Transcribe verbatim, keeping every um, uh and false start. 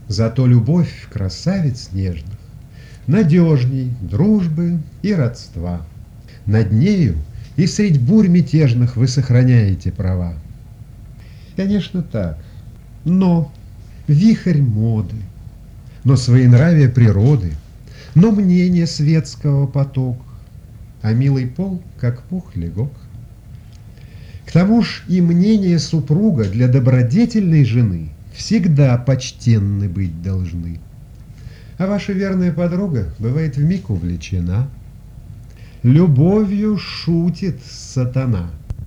Зато любовь красавиц нежных надежней дружбы и родства. Над нею и средь бурь мятежных вы сохраняете права. Конечно, так, но вихрь моды, но своенравие природы, но мнение светского поток, а милый пол, как пух, легок. К тому ж и мнение супруга для добродетельной жены всегда почтенны быть должны. А ваша верная подруга бывает вмиг увлечена. Любовью шутит сатана.